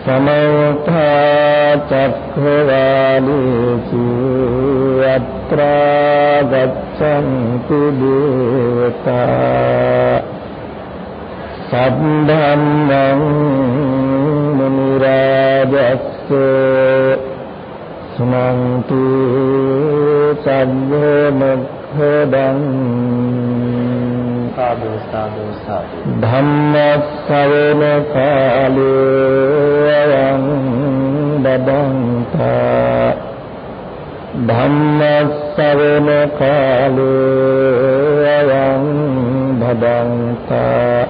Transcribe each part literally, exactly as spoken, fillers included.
समोथ चक्रवालेषु अत्र गच्छन्ति देवता सद्धम्मं मुनिराजस्य सुनन्तु सद्यो मोक्षदम् साधु साधु साधु धम्म श्रवण काले अयं बदन्ता धम्म श्रवण काले अयं बदन्ता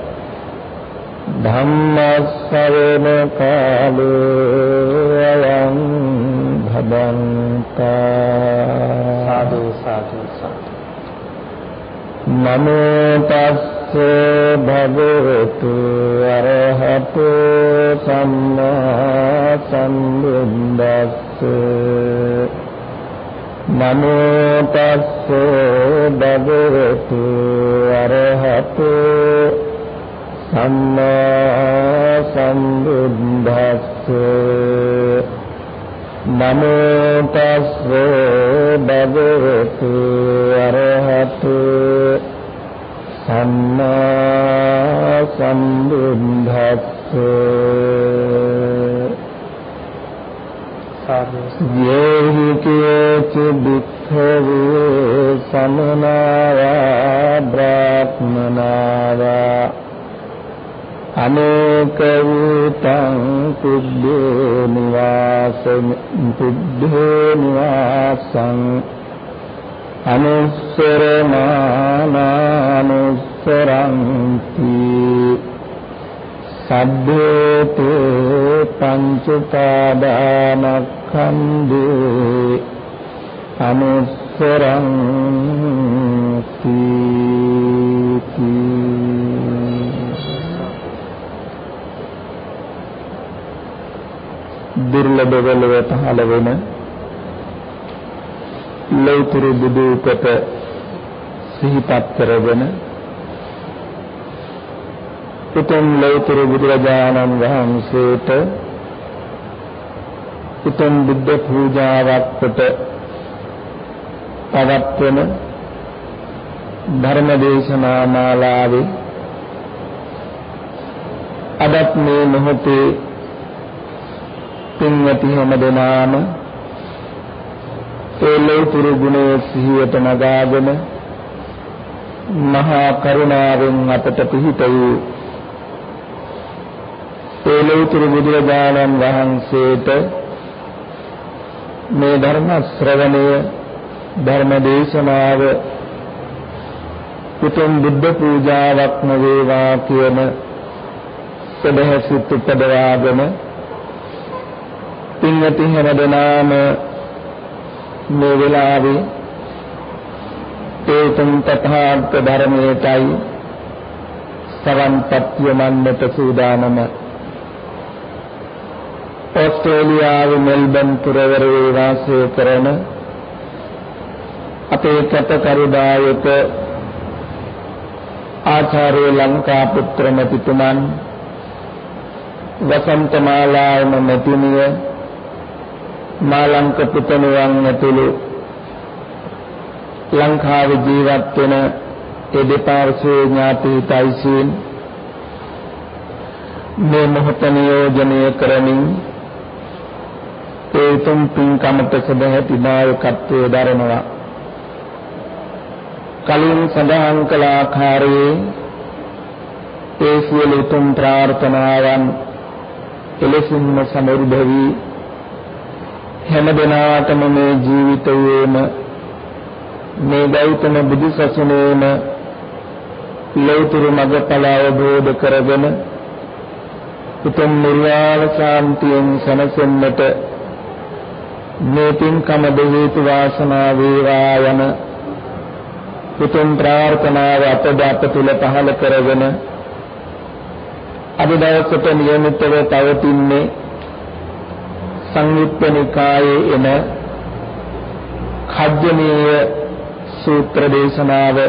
धम्म श्रवण काले अयं बदन्ता साधु साधु साधु नमो तस्से भगवतु अरहतो सम्मा सम्बुद्धस्से नमो तस्से भगवतु अरहतो सम्मा सम्बुद्धस्से नमो तस्से भगवतु अरहतो सम्मा सम्बुद्धस्से ये हि केचित् भिक्खवे समना वा ब्राह्मणा वा अनेकवितं बुद्धे निवासं बुद्धे निवासं अनुस्सरमानानुस्सरन्ति सभ्येते पञ्चउपादानस्कन्धे अनुस्सरन्ति दुर्लभ बलव පහළ වෙන ලෞතර බුදු කොට සිහිපත් කරගෙන උතුම් ලෞතර බුදුරජාණන් වහන්සේට උතුම් බුද්ධ පූජාවක් කොට පවත්වන ධර්ම දේශනා මාලාවේ අදත් මේ මොහොතේ පින්වති හැම දෙනාම ඒ ලෞතර ගුණයේ සිහියට නගාගෙන මහා කරුණාවෙන් අපට පිහිට වූ ඒ ලෞතර බුදුරජාණන් වහන්සේට මේ ධර්ම ශ්‍රවණය ධර්ම දේශනාව උතුම් බුද්ධ පූජාවක්ම වේවා කියන සදහසිත උපදවාගෙන පින්වති හැම දෙනාම මේ වෙලාවේ ඒ තුන් තථාගත ධර්මයටයි සවන්පත් යමන්නට සූදානම ඕස්ට්‍රේලියාවේ මෙල්බන් පුරවරයේ වාසය කරන අපේ කතකරුදායක ආචාර්ය ලංකාපුත්‍ර මැතිතුමන් වසන්තමාලායම මැතිණිය මාලංක පුතණුවන් ඇතුළු ලංකාවේ ජීවත් වෙන ඒ දෙපාර්ශ්වයේ ඥාති හිතයිසීන් මේ මොහොත නියෝජනය කරමින් ඒ තුන් පින්කමට සදැහැති නායකත්වයේ දරනවා. කලින් සඳහන් කළ ආකාරයේ ඒ සියලු තුන් ප්‍රාර්ථනාවන් එලෙසින්ම සමෘද්ධ වී හැම දිනාටම මේ ජීවිතයේම මේ ගෞතම බුදු සසුනේම ලෞතර මඟඵල අවබෝධ කරගෙන උතුම් නිර්වාණ ශාන්තියෙන් සැනසෙන්නට මේ පින්කම හේතු වාසනා වේවා යන උතුම් ප්‍රාර්ථනාව අපද අප තුළ පහළ කරගෙන අද දවසට නියමිතව පවතින්නේ සංයුත්ත නිකායේ එන කජ්ජනීය සූත්‍ර දේශනාව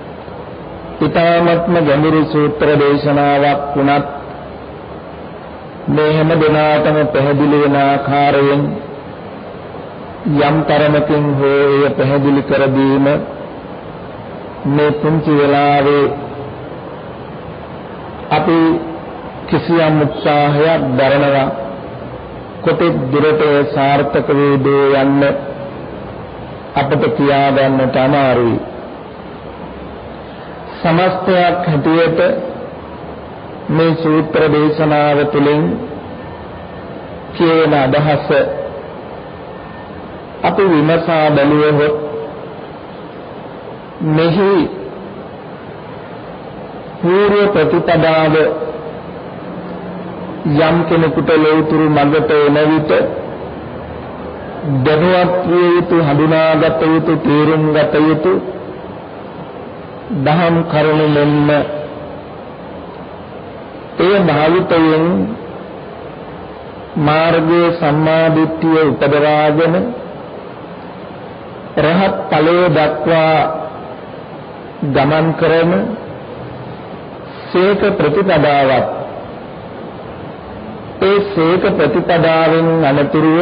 ඊ타ත්ම ගැඹුරු සූත්‍ර දේශනාවක් වුණත් මේ හැම දිනාටම පැහැදිලි වෙන ආකාරයෙන් යම් තරමකින් හෝ එය පැහැදිලි කර දීම මේ පුංචි වෙලාවේ අපි කිසියම් උත්සාහයක් දරනවා කොටෙක් දුරට සාර්ථක වේදෝ යන්න අපට කියා ගන්නට අමාරුයි. සමස්තයක් හැටියට මේ සූත්‍ර දේශනාව තුළින් කියන අදහස අපි විමසා බැලුවොත් මෙහි පූර්ව ප්‍රතිපදාව යම් කෙනෙකුට ලෞතුරු මඟට එන විට දැනුවත් විය යුතු, හඳුනාගත යුතු, තේරුම් ගත යුතු දහම් කරුණු මෙන්ම ඒ භාවිතයෙන් මාර්ගයේ සම්මාදිට්ඨිය උපදවාගෙන රහත් ඵලයේ දක්වා ගමන් කරන සීක ප්‍රතිපදාවක්. ඒ සීක ප්‍රතිපදාවෙන් අනතුරුව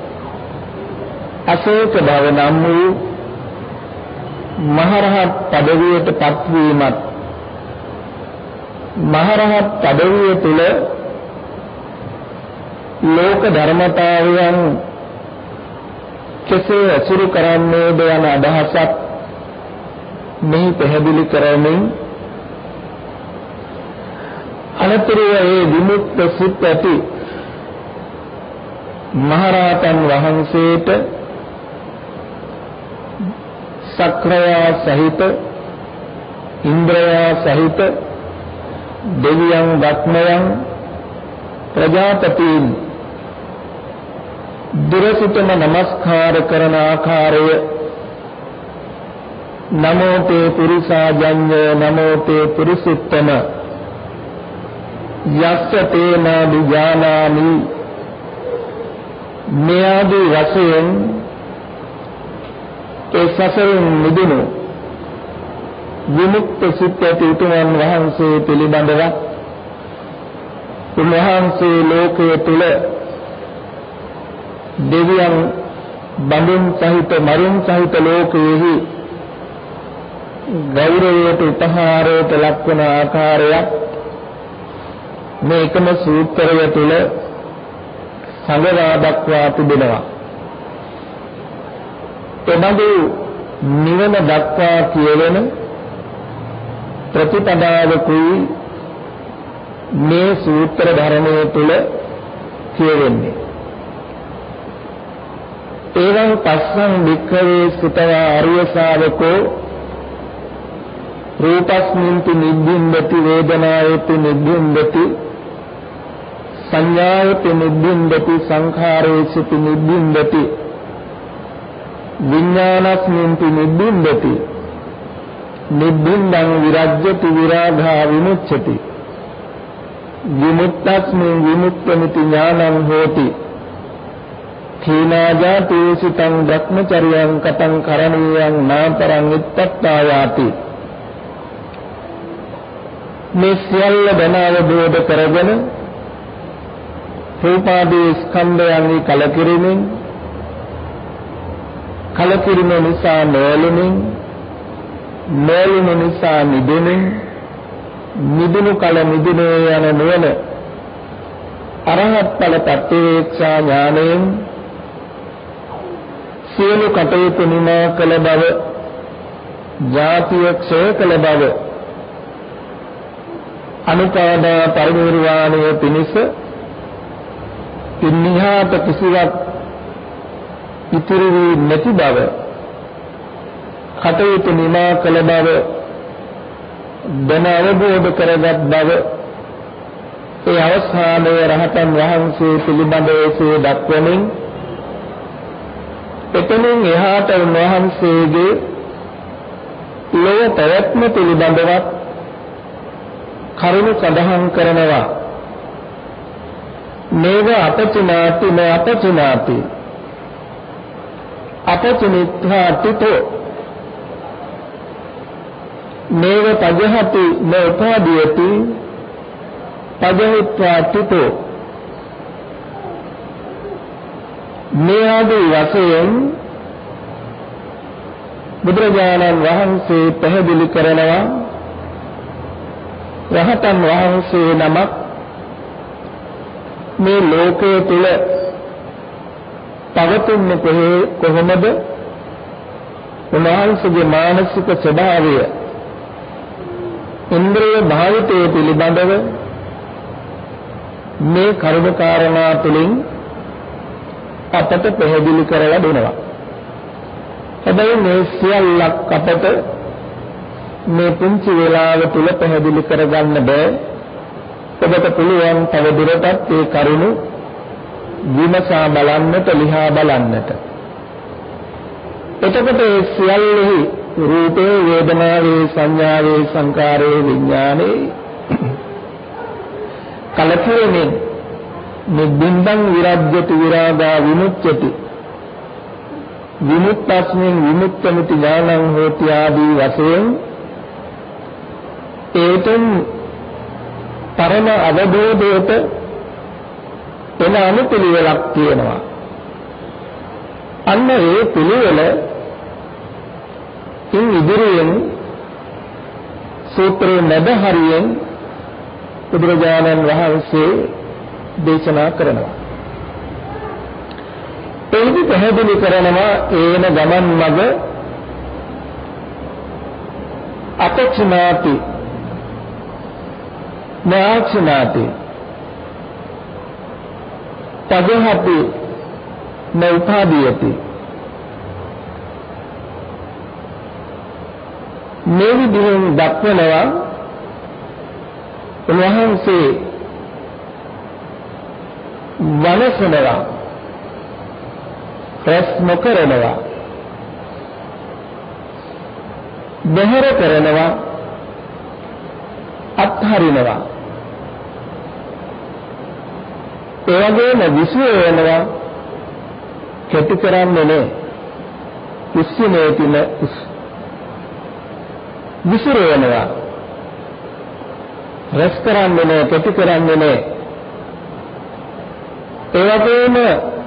අසීක බව නම් වූ මහරහත් පදවියට පත්වීමත්, මහරහත් පදවිය තුළ ලෝක ධර්මතාවයන් කෙසේ අසුරු කරන්නේද යන අදහසක් මෙහි පැහැදිලි කරමින් අනතුරුව ඒ විමුක්ත සිත් ඇති මහරහතන් වහන්සේට සක්‍රයා සහිත, ඉන්ද්‍රයා සහිත දෙවියන්, ධත්මයන්, ප්‍රජාපතීන් දුරසිතම නමස්කාර කරන ආකාරය නමෝ තේ පුරිසාජඤ්ඤ නමෝ තේ පුරිසිට්ඨම යස්ස තේන විඥානාමි මෙයාදී වශයෙන් ඒ සසරින් මිදුණු විමුක්ත සිත් ඇති උතුමන් වහන්සේ පිළිබඳව උන්වහන්සේ ලෝකයේ තුල දෙවියන් බඳුන් සහිත, මරුන් සහිත ලෝකයේහි ගෞරවයට, උපහාරයට ලක්වන ආකාරයක් මේ එකම සූත්‍රය තුල සංගවා දක්වා තිබෙනවා. එබඳු නිවන දක්වා කියවෙන ප්‍රතිපදාවකුයි මේ සූත්‍ර ධර්මයේ තුල කියවෙන්නේ. එවං පස්සං වික්ඛවේ සුතවා ආර්ය ශාවකෝ රූපස්මින්ති නිබ්බින්දති, වේදනායති නිබ්බින්දති, සංඥායති නිබ්බින්දති, සංඛාරේසුති නිබ්බින්දති, විඥානස්මින්ති නිබ්බින්දති, නිබ්බින්දං විරජ්‍යති විරාගා විමුච්ඡති, විමුක්තස්මින් විමුක්තമിതി ඥානං හෝති, khīnājāti සිතං භ්‍රමචර්යං කතං කරණීයං නාතරං ඉත්තත්තායාති. මේ සියල්ල දැන අවබෝධ කරගෙන රූපාදී ස්කන්ධයන්හි කලකිරීමෙන්, කලකිරීම නිසා නොයලෙමින්, නොයලෙම නිසා නිදෙමින්, නිදුණු කල නිදුනේ යන නුවණ අරහත් ඵල ප්‍රත්‍යක්ෂා ඥානයෙන් සියලු කටයුතු නිමා කළ බව, ජාතිය ක්ෂය කළ බව, අනුපාදා පරිනිර්වාණය පිණිස ඉන්හිහාට කිසිවක් ඉතිරි වී නැති බව, කටයුතු නිමා කළ බව දැන අවබෝධ කරගත් බව, ඒ අවස්ථාවේ රහතන් වහන්සේ පිළිබඳව දක්වමින් එතනින් එහාට උන්වහන්සේගේ ලෝක පැවැත්ම පිළිබඳව කරුණු සඳහන් කරනවා. මේව අපචිනාති න අපචිනාති අපචිනිත්වා තිතෝ මේව පජහති න උපාදීයති පජහිත්වා තිතෝ මේ ආදී වශයෙන් බුදුරජාණන් වහන්සේ පැහැදිලි කරනවා රහතන් වහන්සේ නමක් මේ ලෝකයේ තුල පවතින්නේ කොහොමද? උන්වහන්සේගේ මානසික ස්වභාවය ඉන්ද්‍රිය භාවිතයේ පිළිබඳව මේ කරුණ කාරණා තුලින් අපට පැහැදිලි කරලා දෙනවා. හැබැයි මේ සියල්ලක් අපට මේ පුංචි වේලාව තුල පැහැදිලි කරගන්න බෑ. ඔබට පුළුවන් තව දුරටත් මේ කරුණු විමසා බලන්නට, ලියා බලන්නට. එතකොට ඒ සියල්ලෙහි රූපේ, වේදනාවේ, සංඥාවේ, සංකාරයේ, විඥානේ කලකිරීමෙන් නිබ්බින්දං විරජ්‍යති විරාගා විමුච්ඡති විමුක්තස්මින් විමුක්තമിതി ඥානං හෝති ආදී වශයෙන් ඒතෙන් පරම අවබෝධයට එන අනුපිළිවෙලක් තියෙනවා. අන්න ඒ පිළිවෙල ඉන් ඉදිරියෙන් සූත්‍රයේ මැද හරියෙන් බුදුරජාණන් වහන්සේ දේශනා කරනවා. ඒකි පැහැදිලි කරනවා ඒන ගමන් මඟ අපච්චනාති නාචනාති තගහති නෞපාදීයති. මේ විදිහෙන් දක්වනවා උන්වහන්සේ වනසනවා, රැස් නොකරනවා, බැහැර කරනවා, අත්හරිනවා. ඒ වගේම විශ්වයනවා කැටි කරන්නේ නැහැ. විශ්වනේ තින විශ්වයනවා රැස් කරන්නේ නැහැ, කැටි කරන්නේ නැහැ. ඒ වගේම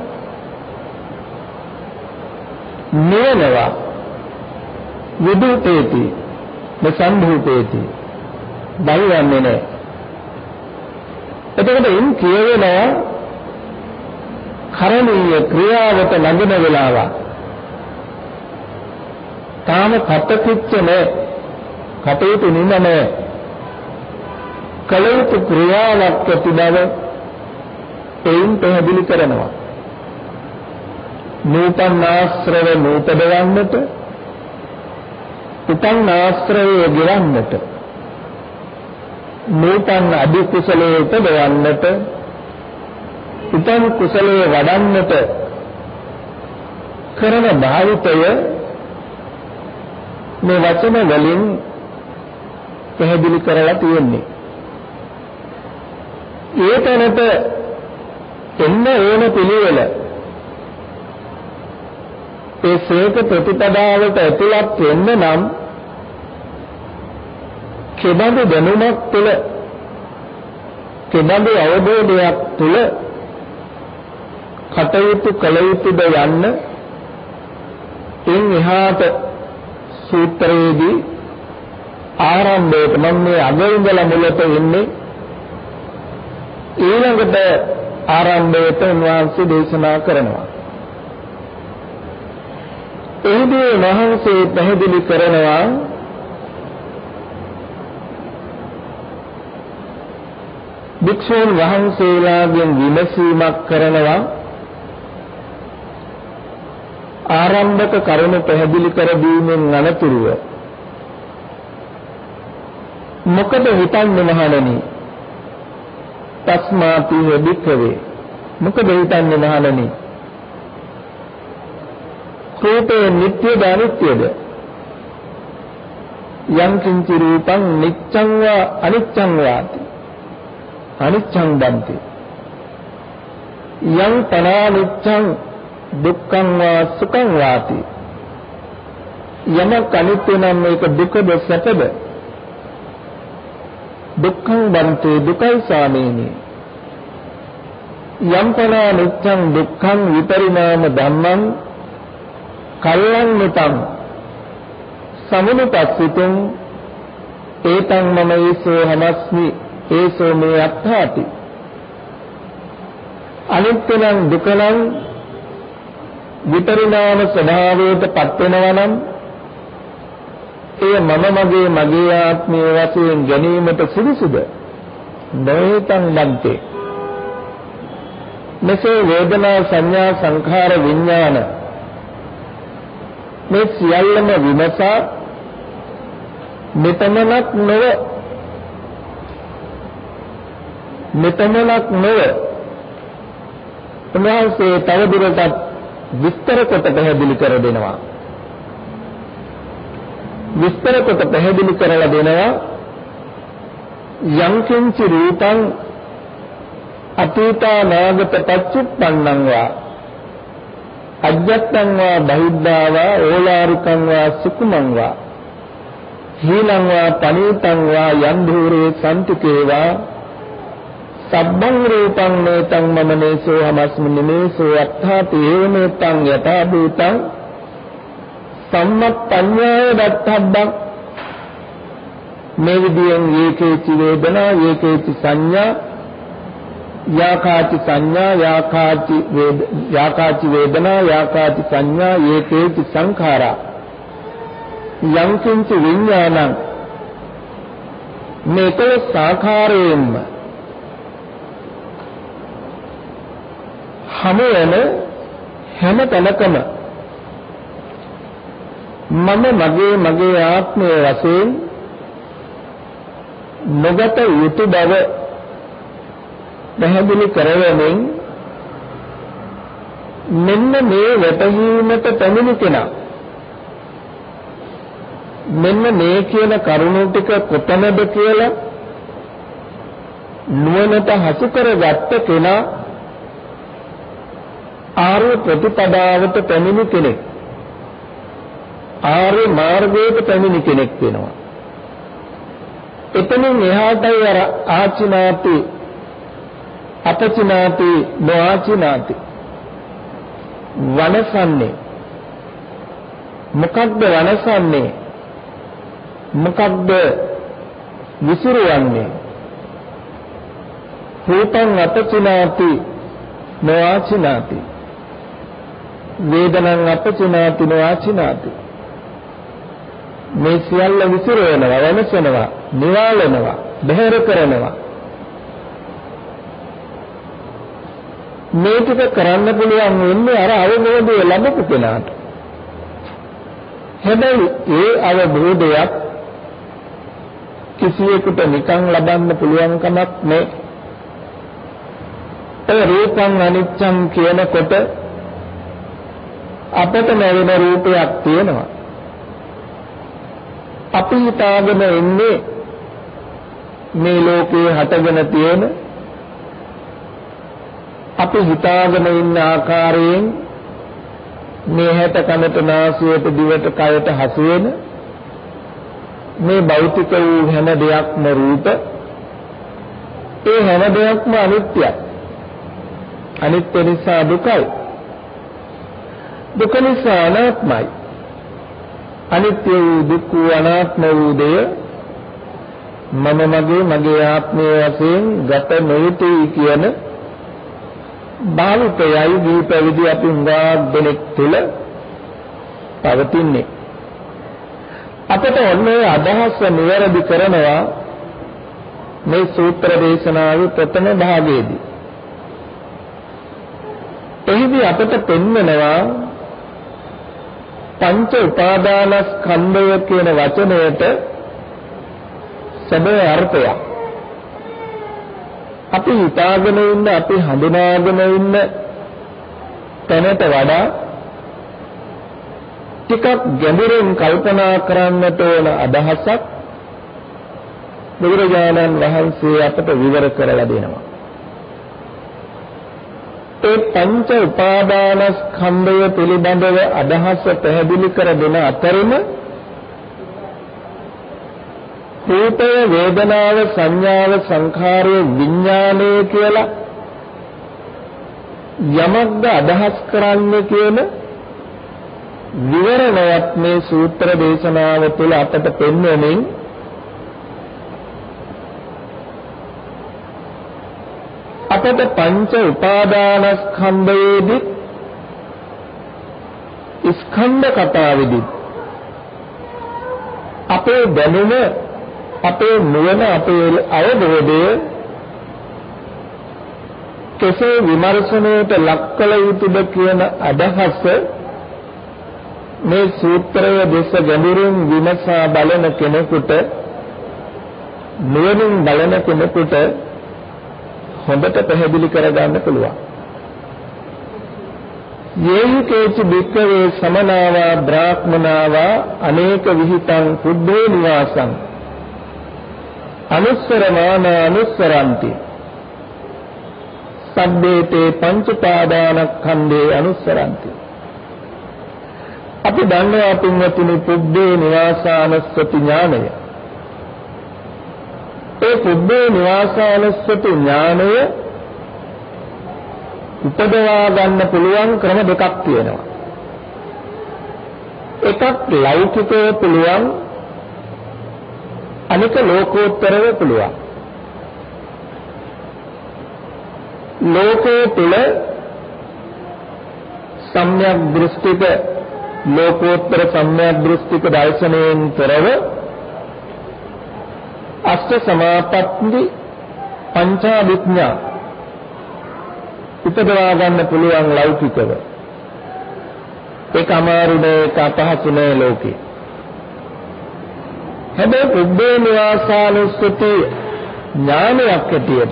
නියනවා විදුතේති නසම්භූතේති බලවන්නේ නැහැ. එතකොට ඉන් කියවෙනවා කරණීය ක්‍රියාවට ළඟන වෙලාව තාම කටකිච්ච නැහැ, කටයුතු නිම නැහැ, කලයුතු ක්‍රියාවක් ඇති බව එයින් පැහැදිලි කරනවා. නූතන ආශ්‍රව නූතදවන්නට, උපන් ආශ්‍රවය ගෙවන්නට, නූතන අධි කුසලයේ උපදවන්නට, උපන් කුසලයේ වඩන්නට කරන භාවිතය මේ වචන වලින් පැහැදිලි කරලා තියෙන්නේ. ඒ තැනට එන්න ඕන පිළිවෙල ඒ සේක ප්‍රතිපදාවට ඇතුළත් වෙන්න නම් කෙබඳු දැනුමක් තුළ, කෙබඳු අවබෝධයක් තුළ කටයුතු කළ යුතුද යන්න ඉන් එහාට සූත්‍රයේදී ආරම්භයට මම මේ අගින්දල මුලට එන්නේ ඊළඟට ආරම්භයට උන්වහන්සේ දේශනා කරනවා. එහිදී මහන්සේ පැහැදිලි කරනවා භික්ෂුන් වහන්සේලාගෙන් විමසීමක් කරනවා ආරම්භක කරුණු පැහැදිලි කර දීමෙන් අනතුරුව මොකද හිතන්නේ මහණෙනි? තස්මාති වික්ඛවේ, මොකද හිතන්නේ මහණෙනි? රූපේ නිට්ටයද අනිත්‍යද? යං කිංචි රූපං නිච්ඡං වා අනිච්ඡං වාති අනිච්ඡං දන්ති යං තනානිච්ඡං දුක්ඛං වා සුඛං වාති. යමක් අනිත්‍ය නම් මේක දුකද සැපද? දුක්ඛං දන්ති දුකයි සාමේනි. යම්පනා නිච්ඡං දුක්ඛං විපරිණාම ධම්මං කල්ලං නිතං සමුනුපස්සිතං ඒතං මම ඒසෝ හමස්මි ඒසෝ මේ අත්ථාති අනිත්‍යං දුකං විපරිණාම ස්වභාවයට පත් වෙනවා නම් ඒ මම මගේ මගේ ආත්මයේ වශයෙන් ගැනීමට සුදුසුද නොඒතං ලබ්ධේ මෙසේ වේදනා සංඥා සංඛාර විඥාන මේ සියල්ලම විමසා මෙතමනක් නොව මෙතමනක් නොව උන්වහන්සේ තවදුරටත් විස්තර කොට පැහැදිලි කර දෙනවා විස්තර කොට පැහැදිලි කරලා දෙනවා යං කිංචි රූපං අතීතා නාගත පච්චුප්පන්නං වා අජ්ජත්තං වා බහිද්ධා වා ඕලාරිකං වා සුකුමං වා හීනං වා පනීතං වා යම් ධූරේ සම්තිකේ වා සබ්බං රූපං නේතං මම නේසෝ හමස්මි නිමේසෝ අත්ථාති ඒවමෙතං යථා භූතං සම්මප්පඤ්ඤාය දත්තබ්බං මේ විදියෙන් ඒකේචි වේදනා ඒකේචි සංඥා යාකාචි සංඥා යාකාචි වේද යාකාචි වේදනා යාකාචි සංඥා ඒකේචි සංඛාරා යං කිංච විඥානං මේකේ සාඛාරයෙන්ම හැමෝම හැම තැනකම මම මගේ මගේ ආත්මයේ වශයෙන් නොගත යුතු බව පැහැදිලි කරවමින් මෙන්න මේ වැටහීමට පැමිණි කෙනා මෙන්න මේ කියන කරුණු ටික කොතනද කියලා නුවණට හසු කරගත්ත කෙනා ආර්ය ප්‍රතිපදාවට පැමිණි කෙනෙක් ආර්ය මාර්ගයට පැමිණි කෙනෙක් වෙනවා. එතනින් එහාටයි අර ආචිනාති අපචිනාති නොආචිනාති වනසන්නේ මොකක්ද වනසන්නේ මොකක්ද විසිරවන්නේ රූපං අපචිනාති නොආචිනාති වේදනං අපචිනාති නොආචිනාති මේ සියල්ල විසිරවනවා වෙනසනවා නිවාලනවා බැහැර කරනවා මේ ටික කරන්න පුළුවන් වෙන්නේ අර අවබෝධය ලැබපු කෙනාට. හැබැයි ඒ අවබෝධයක් කිසියෙකුට නිකන් ලබන්න පුළුවන් කමක් නැහැ. ඒ රූපං අනිච්චං කියනකොට අපට ලැබෙන රූපයක් තියෙනවා. අපි හිතාගෙන ඉන්නේ මේ ලෝකේ හටගෙන තියෙන අපි හිතාගෙන ඉන්න ආකාරයෙන් මේ හැට කනට නාසයට දිවට කයට හසු වෙන මේ භෞතික වූ හැම දෙයක්ම රූප ඒ හැම දෙයක්ම අනිත්‍යයි. අනිත්‍ය නිසා දුකයි. දුක නිසා අනාත්මයි. අනිත්‍ය වූ දුක් වූ අනාත්ම වූ දෙය මම මගේ මගේ ආත්මයේ වශයෙන් ගත නොයුතුයි කියන භාවිතයයි දී පැවිදි අපි උඟා දෙනෙක් තුළ පවතින්නේ. අපට ඔන්නේ අදහස නිවැරදි කරනවා මේ සූත්‍ර දේශනාවේ ප්‍රථම භාගයේදී. එහිදී අපට පෙන්වනවා පංච උපාදානස්කන්ධය කියන වචනයට සැබෑ අර්ථයක්. අපි හිතාගෙන ඉන්න අපි හඳුනාගෙන ඉන්න තැනට වඩා ටිකක් ගැඹුරින් කල්පනා කරන්නට ඕන අදහසක් බුදුරජාණන් වහන්සේ අපට විවර කරලා දෙනවා. ඒ පංච උපාදානස්කන්ධය පිළිබඳව අදහස පැහැදිලි කර දෙන අතරම රූපය වේදනාව සංඥාව සංඛාරය විඥානය කියලා යමක්ද අදහස් කරන්නේ කියන විවරණයක් මේ සූත්‍ර දේශනාව තුළ අපට පෙන්වමින් අපට පංච උපාදානස්කන්ධයේදී ස්කන්ධ කතාවේදී අපේ දැනුම අපේ නුවණ අපේ අවබෝධය කෙසේ විමර්ශනයට ලක් කළ යුතුද කියන අදහස මේ සූත්‍රය දෙස ගැඹුරින් විමසා බලන කෙනෙකුට නුවණින් බලන කෙනෙකුට හොඳට පැහැදිලි කරගන්න පුළුවන්. යේකේච බික්කවේ සමනාවා බ්‍රාහ්මනාවා අනේක විහිතං කුද්ධේ නිවාසං අනුස්සරමාන අනුස්සරಂತಿ සබ්බේතේ පංච පාදානස්කන්ධේ අනුස්සරಂತಿ. අපි දන්නවා පින්වතුනි පුබ්බේ නිවාසානුස්සති ඥානය. ඒ පුබ්බේ නිවාසානුස්සති ඥානය උපදවා ගන්න පුළුවන් ක්‍රම දෙකක් තියෙනවා. එකක් ලෞකිකව පුළුවන්, අනික ලෝකෝත්තරව පුළුවන්. ලෝකයේ තුල සම්‍යක් දෘෂ්ටික ලෝකෝත්තර සම්‍යක් දෘෂ්ටික දර්ශනයෙන් තොරව අෂ්ට සමාපatti පංචාභිඥා උපදවා ගන්න පුළුවන් ලෞකිකව. ඒක අමාරු නෑ, ඒක අපහසු නෑ ලෝකේ. හැබැයි පුබ්බේ නිවාසානුස්සති ඥානයක් ඇටියට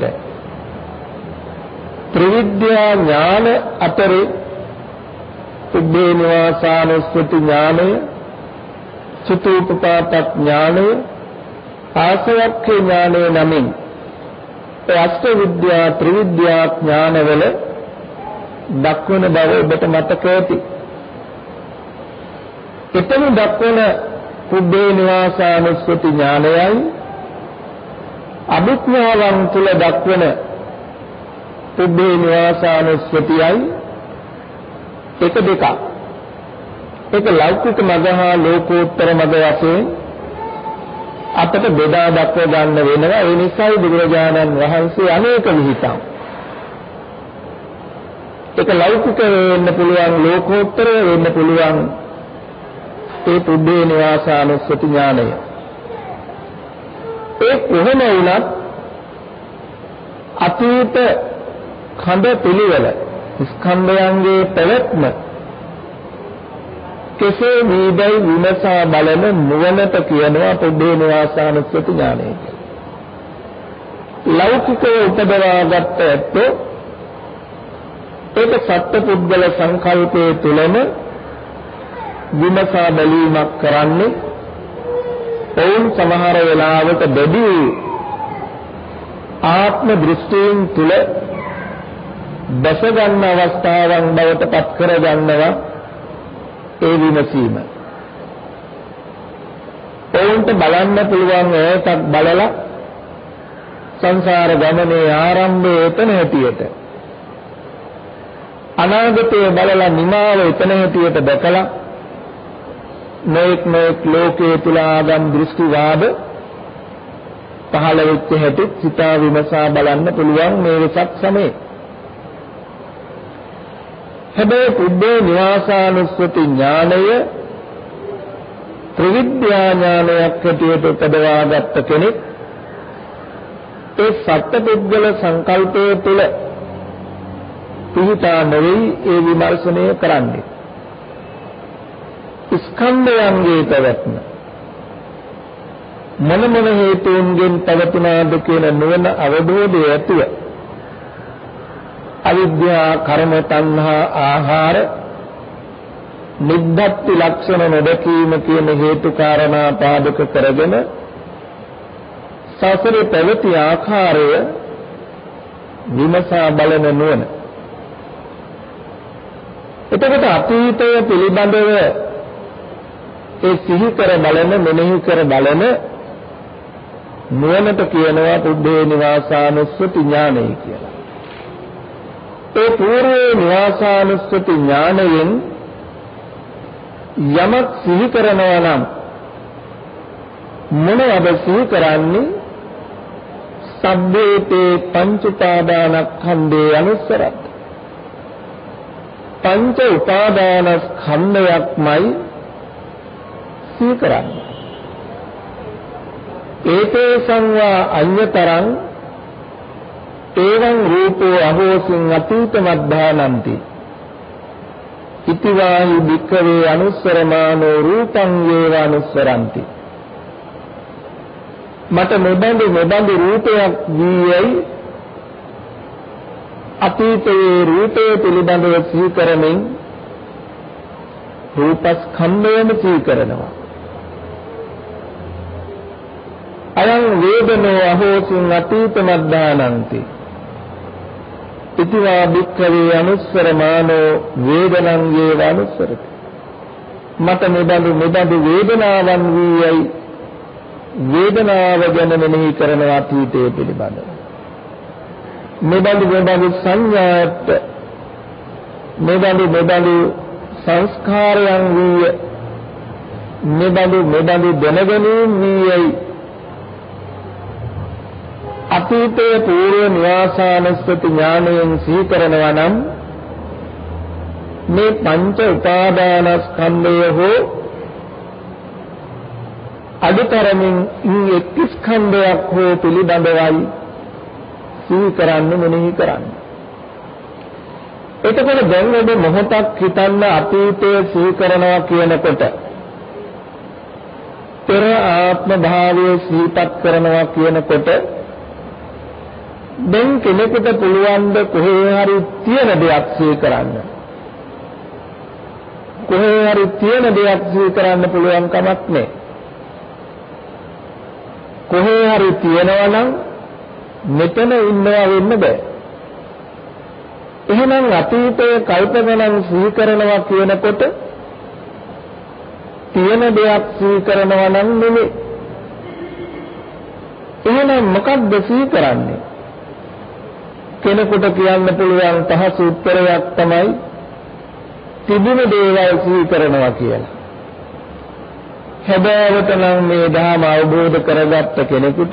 ත්‍රිවිද්‍යා ඥාන අතරේ පුබ්බේ නිවාසානුස්සති ඥානය, චතුප්පපාත ඥානය, ආසවක්ඛේ ඥානය නමින් ඒ අෂ්ට විද්‍යා ත්‍රිවිද්‍යා ඥානවල දක්වන බව ඔබට මතක ඇති. එතන දක්වන පුබ්බේ නිවාසානුස්සති ඥානයයි අභිඥාවන් තුල දක්වන පුබ්බේ නිවාසානුස්සතියයි එක දෙකක්. ඒක ලෞකික මග හා ලෝකෝත්තර මග වශයෙන් අපට බෙදා දක්ව ගන්න වෙනවා. ඒ නිසායි බුදුරජාණන් වහන්සේ අනේක විහිතම්. ඒක ලෞකික වෙන්න පුළුවන්, ලෝකෝත්තර වෙන්න පුළුවන්. ඒ පුබ්බේ නිවාසානුස්සති ඥානය. ඒ කොහොම වුණත් අතීත ඛණ්ඩ පිළිවෙල ස්කන්ධයන්ගේ පැවැත්ම කෙසේ වේදයි විමසා බලන නුවණට කියනවා පුබ්බේ නිවාසානුස්සති ඥානය කියලා. ලෞකිකව උපදවාගත් ඇත්තෝ ඒක සත්පුද්ගල සංකල්පයේ තුලම විමසා බැලීමක් කරන්නේ. ඔවුන් සමහර වෙලාවට බැදී ආත්ම දෘෂ්ටියෙන් තුල දැස ගන්න අවස්ථාවන් බවට පත් කර ගන්නවා ඒ විමසීම. ඔවුන්ට බලන්න පුළුවන් ඒකක් බලලා සංසාර ගමනේ ආරම්භය එතන හැටියට, අනාගතයේ බලලා නිමාව එතන හැටියට දැකලා නොඑක් නොඑක් ලෝකයේ තුල ආගම් දෘෂ්ටිවාද පහළ වෙච්ච හැටි සිතා විමසා බලන්න පුළුවන් මේ වෙසක් සමයේ. හැබැයි පුබ්බේ නිවාසානුස්සති ඥානය ත්‍රිවිද්‍යා ඥානයක් හැටියට උපදවාගත්ත කෙනෙක් ඒ සත්පුද්ගල සංකල්පයේ තුල පිහිටා නොවේ ඒ විමර්ශනය කරන්නේ. ස්කන්ධයන්ගේ පැවැත්ම මොන මොන හේතුන්ගෙන් පැවතුනාද කියන නුවණ අවබෝධය ඇතුව අවිද්‍යා, කර්ම, තණ්හා, ආහාර, නිබ්බත්ති ලක්ෂණ නොදකීම කියන හේතු කාරණා පාදක කරගෙන සසරේ පැවති ආකාරය විමසා බලන නුවණ. එතකොට අතීතය පිළිබඳව ඒ සිහි කර බලන, මෙනෙහි කර බලන නුවණට කියනවා පුබ්බේ නිවාසානුස්සති ඥානය කියලා. ඒ పూర్වේ නිවාසානුස්සති ඥානයෙන් යමක් සිහි කරනවා නම් මොනවද සිහි කරන්නේ? සබ්බේතේ පංච උපාදානස්කන්ධේ අනුස්සරත්. පංච උපාදානස්කන්ධයක්මයි සිහි කරන්නේ. ඒතේ සංවා අඤ්‍යතරං එවං රූපෝ අහෝසින් අතීත මද්ධානන්ති ඉතිවාහි භික්ඛවේ අනුස්සරමානෝ රූපං වේව අනුස්සරಂತಿ. මට මෙබඳු මෙබඳු රූපයක් වීයයි අතීතයේ රූපය පිළිබඳව සිහි කරමින් රූපස්කන්ධයම සිහි කරනවා. අයං වේදනෝ අහෝසින් අතීත මද්ධානන්ති ඉතිවා භික්ඛවේ අනුස්සරමානෝ වේදනං වේව අනුස්සරති. මට මෙබඳු මෙබඳු වේදනාවන් වීයයි වේදනාව ගැන මෙනෙහි කරන අතීතයේ පිළිබඳව. මෙබඳු මෙබඳු සංඥාත් මෙබඳු මෙබඳු සංස්කාරයන් වීය මෙබඳු මෙබඳු දැනගැනීම් වීයයි අතීතයේ పూర్ව නිවාසානුස්සති ඥානයෙන් සිහි කරනවා නම් මේ පංච උපාදානස්කන්ධය හෝ අදුතරමින් එක් ස්කන්ධයක් හෝ පිළිබඳවයි සිහි කරන්නේ මෙනෙහි කරන්නේ. එතකොට දැන් ඔබ මොහොතක් හිතන්න අතීතයේ සිහි කරනවා කියනකොට පෙර ආත්ම භාවයේ සිහිපත් කරනවා කියනකොට දැන් කෙනෙකුට පුළුවන් ද කොහේ හරි තියෙන දෙයක් සිහි කරන්න? කොහේ හරි තියෙන දෙයක් සිහි කරන්න පුළුවන් කමක් නැහැ. කොහේ හරි තියෙනවා නම් මෙතන ඉන්නවා වෙන්න බෑ. එහෙනම් අතීතයේ කල්පගණන් සිහි කරනවා කියනකොට තියෙන දෙයක් සිහි කරනවා නම් නෙමෙයි. එහෙනම් මොකක්ද සිහි කරන්නේ? කෙනෙකුට කියන්න පුළුවන් පහසු උත්තරයක් තමයි තිබුණ දේවල් සිහි කරනවා කියලා. හැබෑවට නම් මේ ධර්ම අවබෝධ කරගත්ත කෙනෙකුට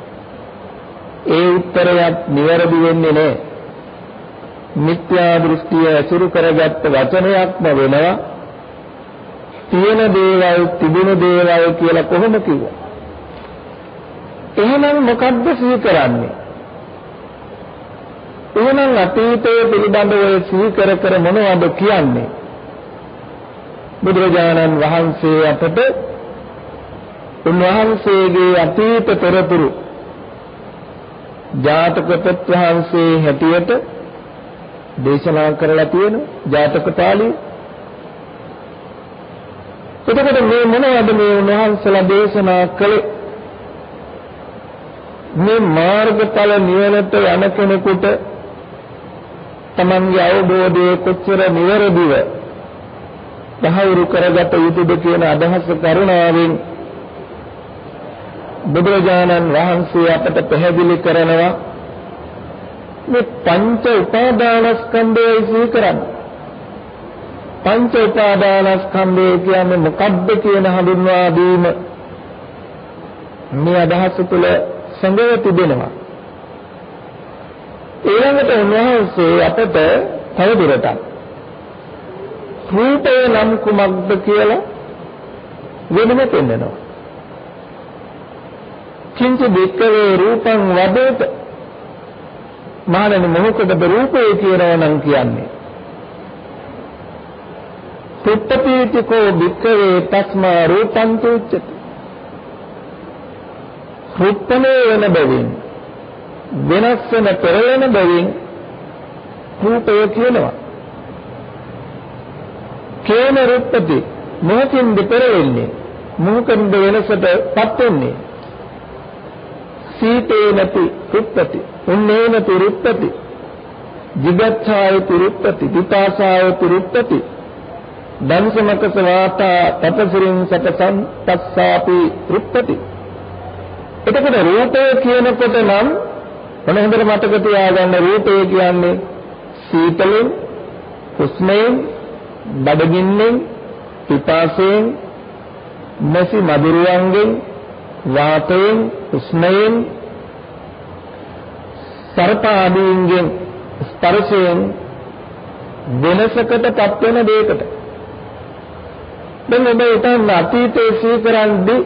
ඒ උත්තරයක් නිවැරදි වෙන්නේ නැහැ. මිත්‍යා දෘෂ්ටිය ඇසුරු කරගත්ත වචනයක්ම වෙනවා. තියෙන දේවල් තිබුණ දේවල් කියලා කොහොම කිව්වා? එහෙනම් මොකද්ද සිහි කරන්නේ? එහෙනම් අතීතයේ පිළිබඳව සිහි කර කර මොනවද කියන්නේ? බුදුරජාණන් වහන්සේ අපට උන්වහන්සේගේ අතීත පෙරතුරු ජාතක පොත් වහන්සේ හැටියට දේශනා කරලා තියෙන ජාතක පාළිය. එතකොට මේ මොනවද මේ උන්වහන්සේලා දේශනා කළේ? මේ මාර්ගඵල නිවනට යන කෙනෙකුට තමන්ගේ අවබෝධයේ කොච්චර නිවැරදිව දහවුරු කරගත යුතුද කියන අදහස කරුණාවෙන් බුදුරජාණන් වහන්සේ අපට පැහැදිලි කරනවා. මේ පංච උපාදානස්කන්ධය සිහි කරන්නේ. පංච උපාදානස්කන්ධය කියන්නේ මොකක්ද කියන හඳුන්වා දීම මේ අදහස තුළ සංගය තිබෙනවා. ඊළඟට උන්වහන්සේ අපට තවදුරටත් රූපය නම් කුමක්ද කියලා වෙනම පෙන්නනවා. කිංච වික්කවේ රූපං වදේත. මානන මොහොතද රූපය කියනවා නම් කියන්නේ පුත්තපීතිකෝ වික්කවේ තස්මා රූපං තුච්චති. රූපනේ වෙන බැවින් වෙනස් වෙන පෙරලෙන බැවින් රූපය කියනවා. කේන රූපති මොහොතින්ද පෙරෙන්නේ? මොහොතින්ද වෙනසටපත් වෙන්නේ? සීතේනති රුප්පති උන්නේනති රුප්පති ජිගච්ඡායති රුප්පති විපාසායති රුප්පති දන්සමකස වාතා තපසිරින් සතසං තස්සාපි රුප්පති. එතකොට රූපය කියනකොට නම් මොන හොඳට මතක තියාගන්න රූපය කියන්නේ සීතලෙන්, උෂ්ණයෙන්, බඩගින්නෙන්, පිපාසයෙන්, මැසි මදුරුවන්ගෙන්, වාතයෙන්, උෂ්ණයෙන්, සර්ප ආදීන්ගෙන් ස්පර්ශයෙන් වෙනසකටපත් වෙන දෙයකට. දැන් ඔබ හිතන්න අතීතයේ සීකරන්දී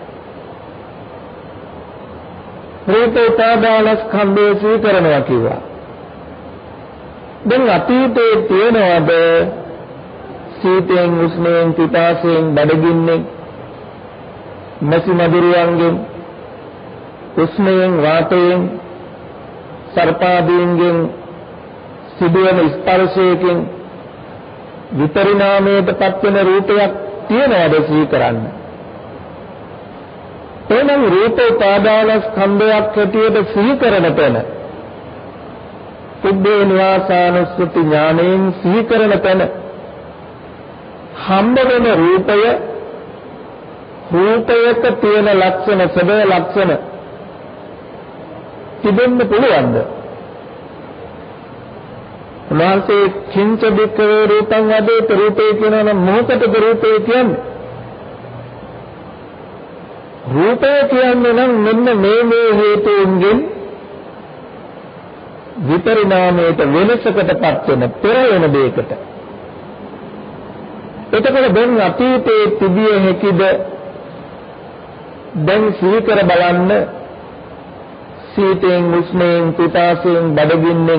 රූප උපාදානස්කන්ධය සීකරනවා කිව්වා. දැන් අතීතයේ තියෙනවද සීතෙන්, උෂ්ණයෙන්, පිපාසයෙන්, බඩගින්නෙන්, මැසි මදුරුවන්ගෙන්, උෂ්ණයෙන්, වාතයෙන්, සර්පාදීන්ගෙන් සිදුවන ස්පර්ශයකින් විපරිණාමයටපත් වෙන රූපයක් තියනවාද සීකරන්න? එනම් රූප උපාදානස්කන්ධයක් හැටියට සිහි කරන තැන, උබ්බේ නිවාසානුස්සති ඥාණයෙන් සිහි කරන තැන හම්බ වෙන රූපය, රූපයක තියෙන ලක්ෂණ, සබේ ලක්ෂණ තිබෙන්න පුළුවන්ද? උන්වහන්සේ කිංච බික්කවේ රූපං වදේත, රූපේ කියනවා නම් මොහොතක රූපේ කියන්නේ. රූපය කියන්නේ නම් මෙන්න මේ මේ හේතුන්ගෙන් විපරිණාමයට, වෙනසකටපත් වෙන, පෙර වෙන දෙයකට. එතකොට දැන් අතීතයේ තිබිය හැකිද? දැන් සීකර බලන්න. සීතෙන්, උෂ්ණයෙන්, පිපාසයෙන්, බඩගින්නෙන්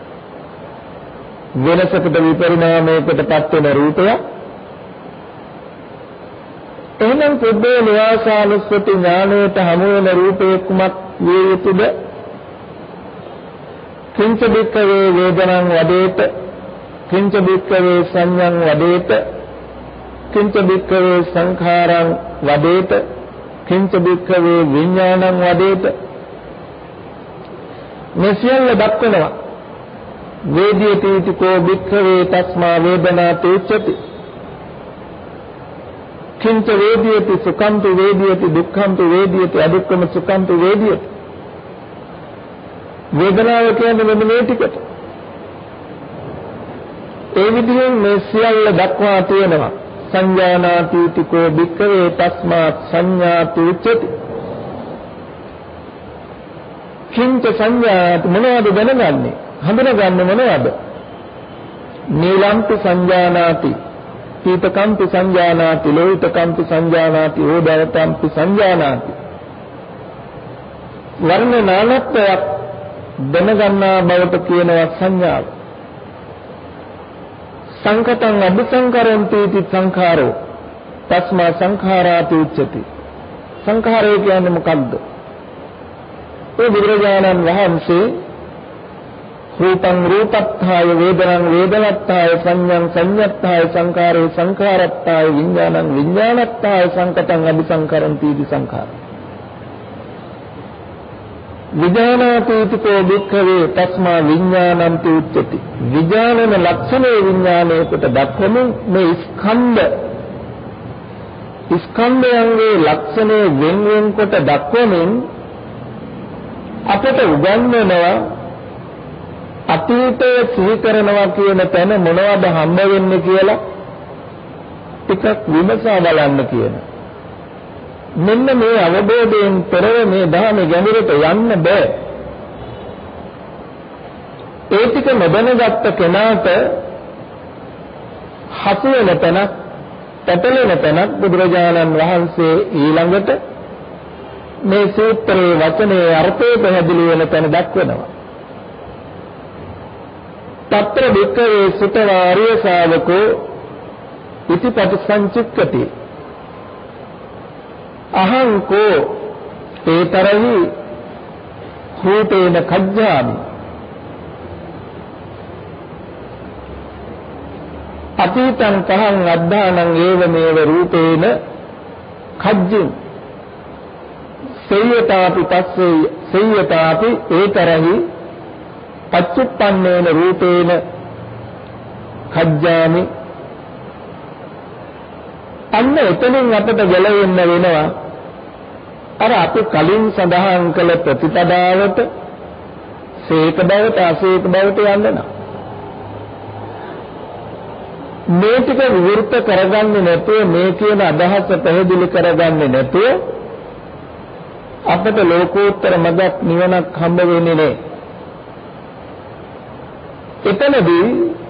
වෙනසකට, විපරිණාමයකටපත් වෙන රූපයක්. එහෙනම් පුබ්බේ නිවාසානුස්සති ඥානයට හමු වෙන රූපේ කුමක් විය යුතුද? කිංච බික්කවේ වේදනං වදේත, කිංච බික්කවේ සංඥං වදේත, කිංච බික්කවේ සංඛාරං වදේත, කිංච බික්කවේ විඥානං වදේත. මේ සියල්ල දක්වනවා. වේදිතේති කෝ බික්ඛවේ තස්මා වේදනාති උච්චති. කිංච වේදිතේ සුඛං වේදිතේ දුක්ඛං වේදිතේ අදුක්ඛම සුඛං වේදිතේ. වේදනාව කියන්නේ මෙන්න මේ ටිකට. ඒ විදිහෙන් මේ සියල්ල දක්වා තියෙනවා. සංජානාති කෝ බික්ඛවේ තස්මා සංඥාති උච්චති. කිංච සංඥාති මොනවද දැනගන්නේ? හඳුනගන්නේ මොනවද? නීලම්පි සංජානාති, පීතකම්පි සංජානාති, ලෝහිතකම්පි සංජානාති, ඕදායතම්පි සංජානාති. වර්ණ නානත්වයක් දැනගන්නා බවට කියනවා සංඥාව. සංකතං අபிසංකරන්ති इति සංඛාරෝ තස්මා සංඛාරාති උච්චති. සංඛාරය කියන්නේ මොකක්ද? ඒ බුදුරජාණන් වහන්සේ රූපං රූපත්ථාය, වේදනං වේදනත්ථාය, සංඥං සංඤත්ථාය, සංඛාරේ සංඛාරත්ථාය, විඥානං විඥානත්ථාය, සංකතං අபிසංකරන්ති इति සංඛාරෝ. විඥානාති කෝ භික්ඛවේ තස්මා විඥානන්ති උච්චති. විඥානන ලක්ෂණේ විඥානයකට දක්වමින් මේ ස්කන්ධ ස්කන්ධයන්ගේ ලක්ෂණේ වෙන වෙන කොට දක්වමින් අපට උගන්වනවා අතීතයේ සිහි කරනවා කියන තැන මොනවද හම්බ වෙන්නේ කියලා ටිකක් විමසා බලන්න කියන. මෙන්න මේ අවබෝධයෙන් පෙරව මේ ධර්ම ගැඹුරට යන්න බෑ. ඒ ටික නොදැනගත්ත කෙනාට හසු වෙන තැනක්, පැටලෙන තැනක් බුදුරජාණන් වහන්සේ ඊළඟට මේ සූත්‍රයේ වචනේ අර්ථය පැහැදිලි වෙන තැන දක්වනවා. తత్ర වික්ඛවේ සුතවාර්ය ශාවකෝ ඉති පටිසංචුක්කති. අහං කෝ ඒතරහි හෝතේන කජ්ජාමි. අතීතං පහං අද්ධානං ඒවමේව රූපේන කජ්ජින් සේයතාපි තස්සේ සේයතාපි ඒතරහි පච්චුප්පන්නේන රූපේන කජ්ජාමි. අන්න එතනින් අපට ගැලවෙන්න වෙනවා අර අපි කලින් සඳහන් කළ ප්‍රතිපදාවට, සේක බවට, අසේක බවට යන්න නම්. මේ ටික විවෘත කරගන්නේ නැතුව මේ කියන අදහස පැහැදිලි කරගන්නේ නැතුව අපට ලෝකෝත්තර මඟක් නිවනක් හම්බ වෙන්නේ නැහැ. එතනදී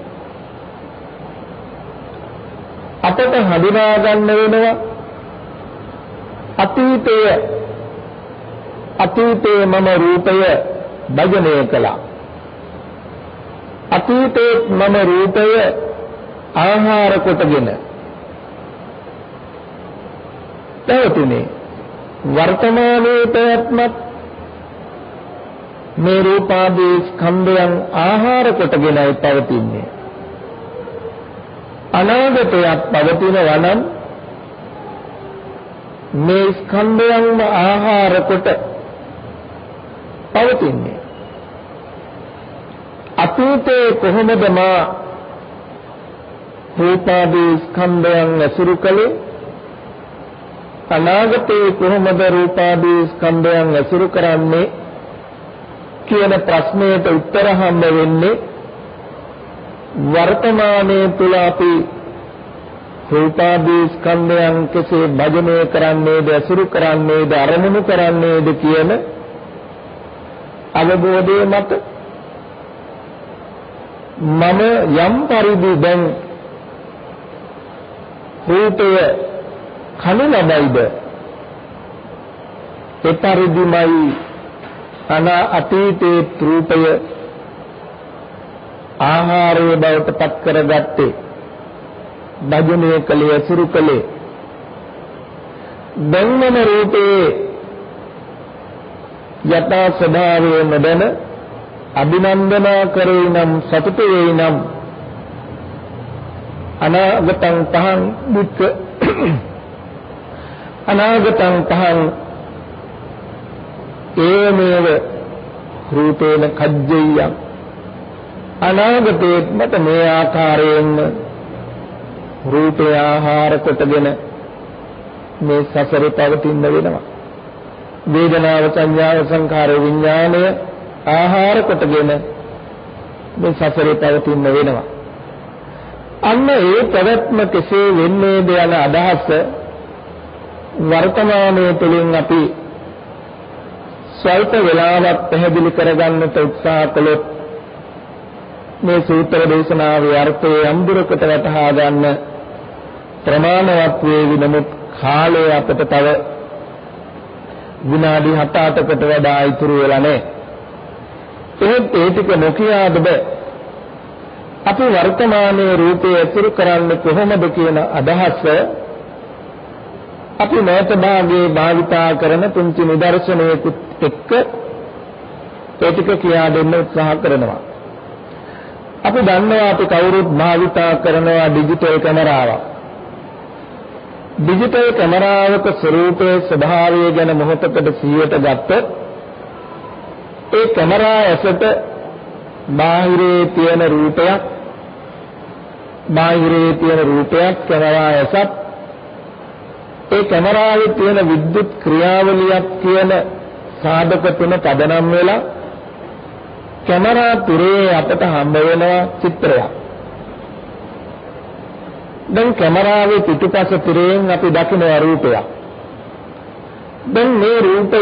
අපට හඳුනා ගන්න වෙනවා අතීතය අතීතයේ මම රූපය භජනය කළා. අතීතයේ මම රූපය ආහාර කොටගෙන පැවතුනේ. වර්තමානයේ පැවැත්මත් මේ රූපාදී ස්කන්ධයන් ආහාර කොටගෙනයි පැවතින්නේ. අනාගතයක් පවතිනවා නම් මේ ස්කන්ධයන්ම ආහාර කොට පවතින්නේ. අතීතයේ කොහොමද මා රූපාදී ස්කන්ධයන් ඇසුරු කළේ? අනාගතයේ කොහොමද රූපාදී ස්කන්ධයන් ඇසුරු කරන්නේ කියන ප්‍රශ්නයට උත්තර හම්බ වෙන්නේ වර්තමානයේ තුල අපි රූපාදී ස්කන්ධයන් කෙසේ භජනය කරන්නේද ඇසුරු කරන්නේද අරමුණු කරන්නේද කියන අවබෝධය මත මම යම් පරිදි දැන් රූපය කන ලබයිද ඒ පරිදිමයි අන අතීතේ රූපය ආහාරයේ බවට පත් කරගත්තේ භජනය කලේ අසුරු කලේ දැන්වන රූපේ යථා ස්වභාවය නොදැන අභිනන්දනා කරේ නම් සතුට වේ නම් අනාගතං පහං දුක්ඛ අනාගතං පහං ඒමේව රූපේන කජ්ජෙය්‍යං අනාගතේ මත මේ ආකාරයෙන් රූපය ආහාර කොටගෙන මේ සසරේ පවතින්න වෙනවා. වේදනාව සංඥාව සංඛාර විඥානය ආහාර කොටගෙන මේ සසරේ පවතින්න වෙනවා. අන්න ඒ පැවැත්ම කෙසේ වෙන්නේද යන අදහස වර්තමානයේ තුලින් අපි ස්වල්ප වේලාවක් පැහැදිලි කරගන්නට උත්සාහ කළොත් මේ සූත්‍ර දේශනාවේ අර්ථය අඳුරකට වටහා ගන්න ප්‍රමාණවත් වේවි. නමුත් කාලය අපට තව විනාඩි හත අටකට වඩා ඉතුරු වෙලා නැහැ. එහෙත් ඒ ටික නොකියාද බෑ. අපි වර්තමානයේ රූපය ඇසුරු කරන්නේ කොහොමද කියන අදහස අපි නැවත භාගයේ භාවිතා කරන පුංචි නිදර්ශනයකුත් එක්ක ඒ ටික කියා දෙන්න උත්සාහ කරනවා. අපි දන්නවා අපි කවුරුත් භාවිතා කරනවා ඩිජිටල් කැමරාවක්. ඩිජිටල් කැමරාවක ස්වරූපයේ ස්වභාවය ගැන මොහොතකට සිහියට ගත්තොත් ඒ කැමරා ඇසට බාහිරේ තියෙන රූපයක් බාහිරේ තියෙන රූපයක් කැමරා ඇසත් ඒ කැමරාවේ තියෙන විද්‍යුත් ක්‍රියාවලියක් කියන සාධක තුන පදනම් වෙලා කැමරා තිරේ අපට හම්බ වෙනවා චිත්‍රයක්. දැන් කැමරාවේ පිටුපස තිරෙන් අපි දකින රූපයක්. දැන් මේ රූපය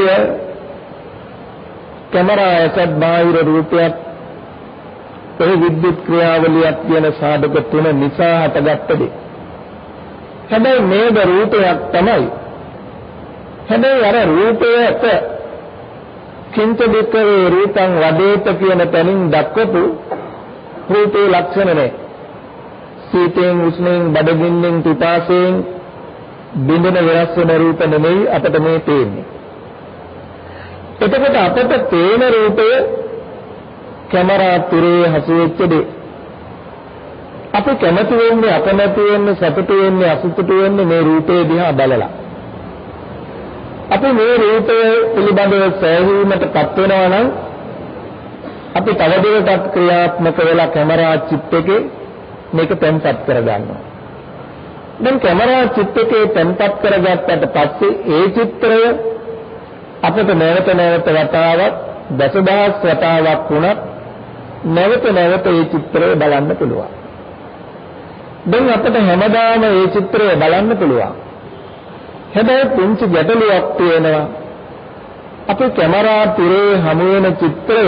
කැමරා ඇසත් බාහිර රූපයක් ඒ විද්‍යුත් ක්‍රියාවලියක් කියන සාධක තුන නිසා හටගත්ත දෙයක්. හැබැයි මේක රූපයක් තමයි. හැබැයි අර රූපයට කිංච දෙකේ රූපං වදේත කියන තැනින් දක්වපු රූපේ ලක්ෂණ නැහැ. සීතෙන් උෂ්ණයෙන් බඩගින්නෙන් පිපාසයෙන් බිඳෙන වෙනස් වෙන රූප නෙමෙයි අපට මේ පේන්නේ. එතකොට අපට පේන රූපය කැමරා තිරේ හසුවෙච්ච දෙයක්. අපි කැමති වෙන්නේ අකමැති වෙන්නේ සතුටු වෙන්නේ අසතුටු වෙන්නේ මේ රූපේ දිහා බලලා. අපි මේ රූපය පිළිබඳව සෑහීමටපත් වෙනවා නම් අපි තවදුරටත් ක්‍රියාත්මක වෙලා කැමරා චිප් එකේ මේක තැන්පත් කරගන්නවා. දැන් කැමරා චිප් එකේ තැන්පත් කරගත්තට පස්සේ ඒ චිත්‍රය අපිට නැවත නැවත වතාවක් දසදහස් වතාවක් වුණත් නැවත නැවත ඒ චිත්‍රය බලන්න පුළුවන්. දැන් අපිට හැමදාම මේ චිත්‍රය බලන්න පුළුවන්. හැබැයි පුංචි ගැටලුවක් තියෙනවා. අපේ කැමරා තිරේ හමු වෙන චිත්‍රය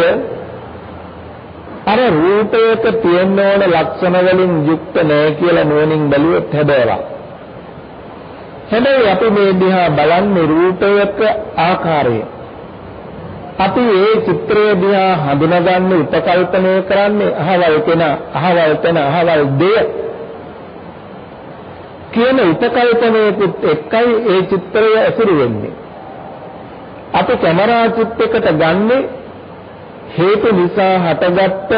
අර රූපයක තියෙන ඕන ලක්ෂණ වලින් යුක්ත නැහැ කියලා නුවණින් බැලුවොත් හැබෑවා. හැබැයි අපි මේ දිහා බලන්නේ රූපයක ආකාරය. අපි මේ චිත්‍රය දිහා හඳුනාගන්න උපකල්පනය කරන්නේ අහවල් කෙන අහවල් තැන අහවල් දෙය කියන උපකල්පනයකුත් එක්කයි මේ චිත්‍රය ඇසුරු වෙන්නේ. අපි කැමරා චිත්‍රයකට ගන්නේ හේතු නිසා හටගත්ත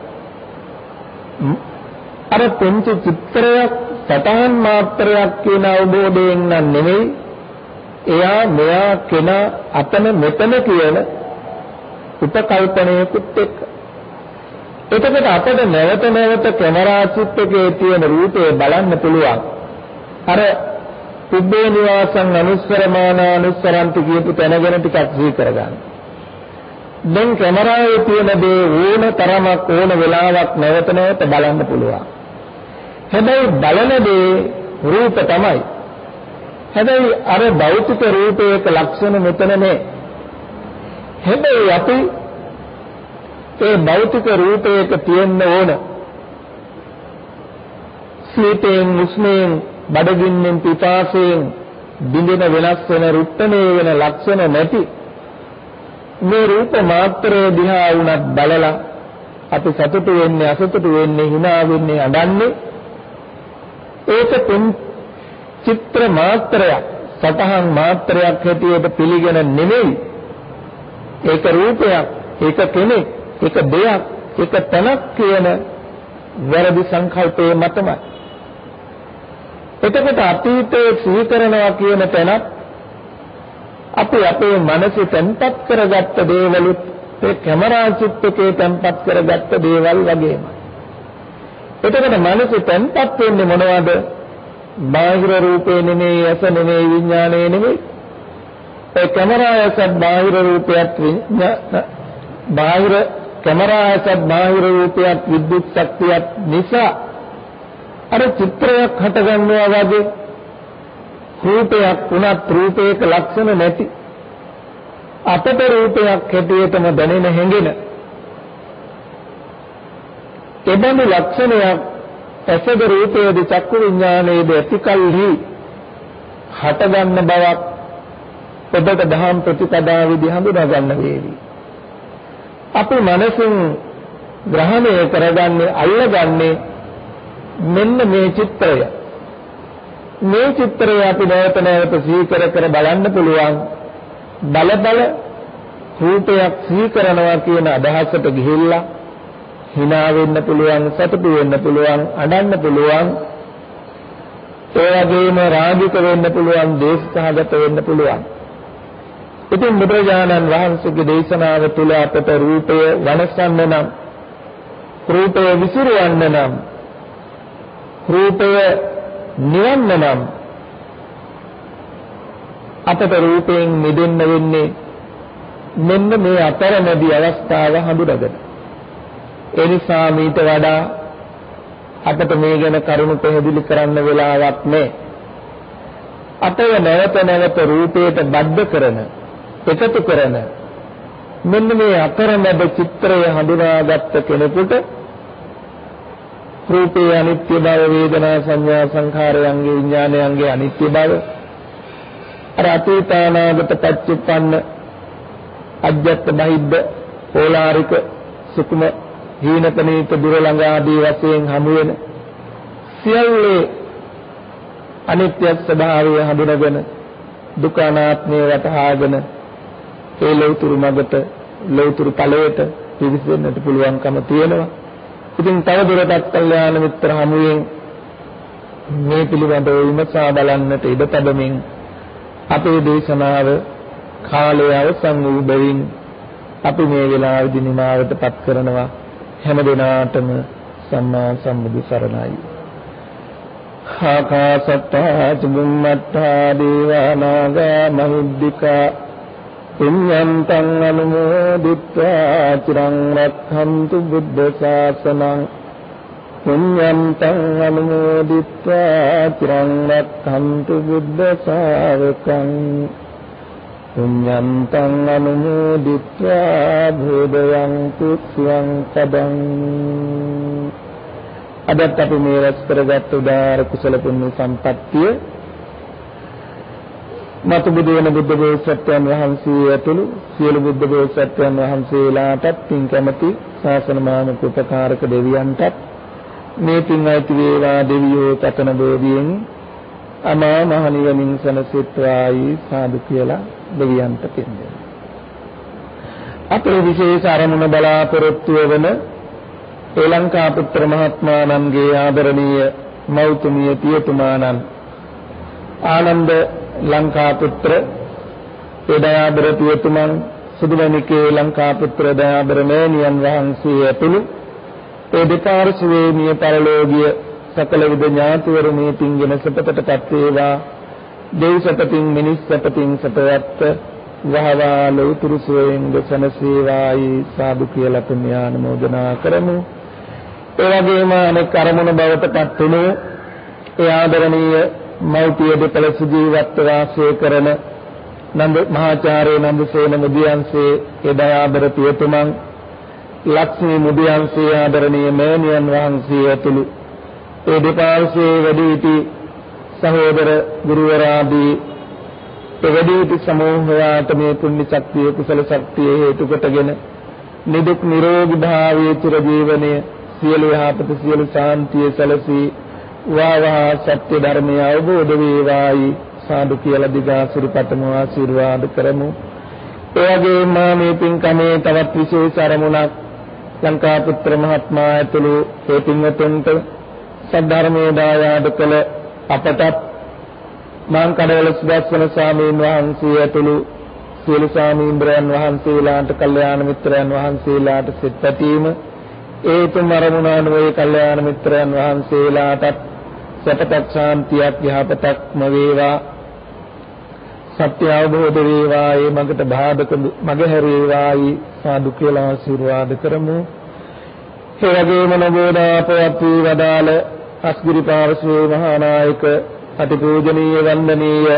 අර පොන්ච චිත්‍රයක් සතහන් මාත්‍රයක් කියන අවබෝධයෙන් නම් නෙවෙයි එයා මෙයා කෙන අතන මෙතන කියන උපකල්පනයකුත් එක්ක. එතකොට අපිට නැවත නැවත කැමරා චිත්‍රයේ තියෙන රූපය බලන්න පුළුවන්. අර පුබ්බේ නිවාසං අනුස්සරමාන අනුස්සරන්ති කියපු තැන ගැන ටිකක් සිහි කරගන්න. දැන් කැමරාවේ තියෙන දේ ඕන තරමක් ඕන වෙලාවක් නැවත නැවත බලන්න පුළුවන්. හැබැයි බලන දේ රූප තමයි. හැබැයි අර භෞතික රූපයක ලක්ෂණ මෙතන නෑ. හැබැයි අපි ඒ භෞතික රූපයක තියෙන්න ඕන සීතෙන් උෂ්ණයෙන් බඩගින්නෙන් පිපාසයෙන් බිඳින වෙනස් වෙන රුට්ටනේ වෙන ලක්ෂණ නැති මේ රූප මාත්‍රය දිහා වුණත් බලලා අපි සතුටු වෙන්නේ අසතුටු වෙන්නේ hina වෙන්නේ අඬන්නේ ඒක චිත්‍ර මාත්‍රයක් සතහන් මාත්‍රයක් හැටියට පිළිගෙන නෙමෙයි ඒක රූපයක් ඒක කෙනෙක් ඒක දෙයක් ඒක තනක් කියන වැරදි සංකල්පයේ මතමයි. එතකොට අතීතයේ සිහි කරනවා කියන තැනත් අපි අපේ මනසේ තැන්පත් කරගත්ත දේවලුත් ඒ කැමරා චිත්‍රකේ තැන්පත් කරගත්ත දේවල් වගේමයි. එතකොට මනසේ තැන්පත් වෙන්නේ මොනවද? බාහිර රූපේ නෙමෙයි, ඇස නෙමෙයි, විඥානේ නෙමෙයි. ඒ කැමරා ඇසත් බාහිර රූපයත් බාහිර කැමරා ඇසත් බාහිර රූපයත් විද්‍යුත් ශක්තියත් නිසා අර චිත්‍රයක් හටගන්නවා වගේ රූපයක් උනත් රූපයක ලක්ෂණ නැති අපට රූපයක් හැටියටම දැනෙන හැඟෙන එබඳු ලක්ෂණයක් ඇසද රූපයේද චක්කු විඥානයේද ඇතිකල්හි හටගන්න බවක් ඔබට දහම් ප්‍රතිපදා විදි හඳුනා ගන්න වේවි. අපි මනසින් ග්‍රහණය කරගන්නේ අල්ලගන්නේ මෙන්න මේ චිත්‍රය. මේ චිත්‍රය අපි නැවත නැවත සිහි කර කර බලන්න පුළුවන්. බල බල රූපයක් සිහි කරනවා කියන අදහසට ගිහිල්ලා hina වෙන්න පුළුවන්, සතුටු වෙන්න පුළුවන්, අඬන්න පුළුවන්. ඒ වගේම රාගික වෙන්න පුළුවන්, දේශසහගත වෙන්න පුළුවන්. ඉතින් බුදුරජාණන් වහන්සේගේ දේශනාව තුළ අපට රූපය වනසන්න නම්, රූපය විසිරවන්න නම්, රූපය නිවන්න නම් අපට රූපයෙන් මිදෙන්න වෙන්නේ මෙන්න මේ අතරමැදි අවස්ථාව හඳුනගන්න. ඒ නිසා මීට වඩා අපට මේ ගැන කරුණු පැහැදිලි කරන්න වෙලාවක් නැහැ. අපේ නැවත නැවත රූපයට බද්ධ කරන, එකතු කරන මෙන්න මේ අතරමැද චිත්‍රය හඳුනාගත්ත කෙනෙකුට රූපේ අනිත්‍ය බව, වේදනා සංඥා සංඛාරයන්ගේ විඥානයන්ගේ අනිත්‍ය බව, අර අතීතානාගත පච්චුප්පන්න අජ්ජත් බහිද්ද ඕලාරික සුකුම හීනපනීත දුර ළඟ ආදී වශයෙන් හමු වෙන සියල්ලේ අනිත්‍ය ස්වභාවය හඳුනගෙන දුක අනාත්මය වටහාගෙන ඒ ලෞතුරු මගට ලෞතුරු ඵලයට පිවිසෙන්නට පුළුවන්කම තියෙනවා. ඉතින් තව දුරටත් කල්යාණ මිත්‍ර හමුවෙන් මේ පිළිබඳව විමසා බලන්නට ඉඩ තබමින් අපේ දේශනාව කාලය අවසන් වූ බැවින් අපි මේ වෙලාවේදී නිමාවටපත් කරනවා. හැම දිනාටම සම්මා සම්බුදු සරණයි. ආකාසත්තා චුම්මත්තා දේවානාගා මහිද්దికා පුඤ්ඤන්තං අනුමෝදිත්වා චිරං රක්ඛන්තු බුද්ධ ශාසනං පුඤ්ඤන්තං අනුමෝදිत्वा චිරං රක්ඛන්තු බුද්ධ ශාවකං පුඤ්ඤන්තං අනුමෝදිत्वा භෝදයන්තු ස්වං පදං. අදත් අපි මේ රැස් කරගත් උදාාර කුසල පුණ්‍ය සම්පත්තිය මතු බුදු වෙන බුද්ධ බෝසත්යන් වහන්සේ ඇතුළු සියලු බුද්ධ බෝසත්යන් වහන්සේලාටත් පින් කැමැති ශාසන මානක උපකාරක දෙවියන්ටත් මේ පින් අයිති වේවා. දෙවියෝ තතන බෝධියෙන් අමා මහ නිවනින් සැනසෙත්වායි සාදු කියලා දෙවියන්ට පින් දෙන්න. අපේ විශේෂ අරමුණ බලාපොරොත්තු වෙන ශ්‍රී ලංකා පුත්‍ර මහත්මාණන්ගේ ආදරණීය මෞතුමිය පියතුමාණන් ආනන්ද ලංකා පුත්‍ර දයාබර පියතුමන් සුදුවැණිකේ ලංකා පුත්‍ර දයාබර මෑණියන් වහන්සේ ඇතුළු ඒ දෙපාර්ශ්වයේ මිය පරලෝකීය සකල විද ඥාතිවරු මේ පින්ගෙන සපතටපත් වේවා. දෙව් සපතින් මිනිස් සපතින් සපවත් වහවා ලෝතුරු සෝයෙන් දසනසේවායි සාදු කියලා පුණ්‍යානුමෝදනා කරමු. ඒ වගේම අනෙක් අරමුණ බවට පත් වුණු ඒ ආදරණීය මෞපිය දෙපළ සුජීවත්ව වාසය කරන නන්ද මහාචාර්ය නන්දසේන මුදියන්සේ ඒ දයාබර පියතුමන් ලක්ෂ්මී මුදියන්සේ ආදරණීය මෑණියන් වහන්සේ ඇතුළු ඒ දෙපාර්ශ්වයේ වැඩිහිටි සහෝදර ගුරුවරයාදී ඒ වැඩිහිටි සමූහයාට මේ පුණ්‍ය ශක්තිය කුසල ශක්තිය හේතු කොටගෙන නිදුක් නිරෝගී භාවයේ චිර ජීවනයේ සියලු යහපත සියලු ශාන්තිය සැලසී වාවා සත්‍ය ධර්මය අවබෝධ වේවායි සාදු කියලා දිගාසිරිපතමු ආශිර්වාද කරමු. ඒ වගේම මේ පින්කමේ තවත් විශේෂ අරමුණක් ලංකා පුත්‍ර මහත්මයා ඇතුළු ඒ පින්වතුන්ට සද්ධර්මයේ දායාද කළ අපටත් මාංකඩවල සුදස්සන ස්වාමීන් වහන්සේ ඇතුළු සියලු ස්වාමීන්ද්‍රයන් වහන්සේලාට කල්යාණ මිත්‍රයන් වහන්සේලාට සිත පැතීම ඒ තුන් අරමුණ අනුවේ කල්යාණ මිත්‍රයන් වහන්සේලාට සතපත් ශාන්තියක් යහපතක්ම වේවා. සත්‍ය අවබෝධ වේවා. ඒ මඟට බාධක මගහැරේවායි සාදු කියලා ආශිර්වාද කරමු. ඒ වගේම නබෝදාපවත් වී වදාළ අස්ගිරි පාර්ශ්වයේ මහා නායක අතිපූජනීය වන්දනීය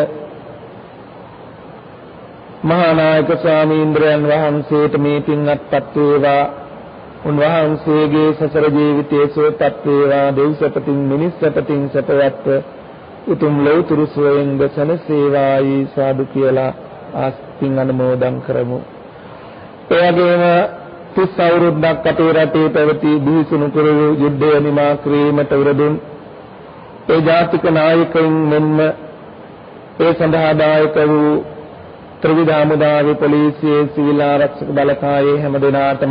මහා නායක ස්වාමීන්ද්‍රයන් වහන්සේට මේ පින් අත්පත් වේවා. උන්වහන්සේගේ සසර ජීවිතයේ සුවපත් වේවා. දෙව් සපතින් මිනිස් සපතින් සපවත්ව උතුම් ලෞතුරු සෝයෙන් දසනසේවායි සාදු කියලා ආස්තින් අනුමෝදන් කරමු. ඒ වගේම තිස් අවුරුද්දක් අපේ රටේ පැවති බිහිසුණු කරවූ යුද්ධය නිමා කිරීමට උරදුන් ඒ ජාතික නායකයින් මෙන්ම ඒ සඳහා දායක වූ ත්‍රිවිධ හමුදාවේ පොලිසියේ සිවිල් ආරක්ෂක බලකායේ හැම දෙනාටම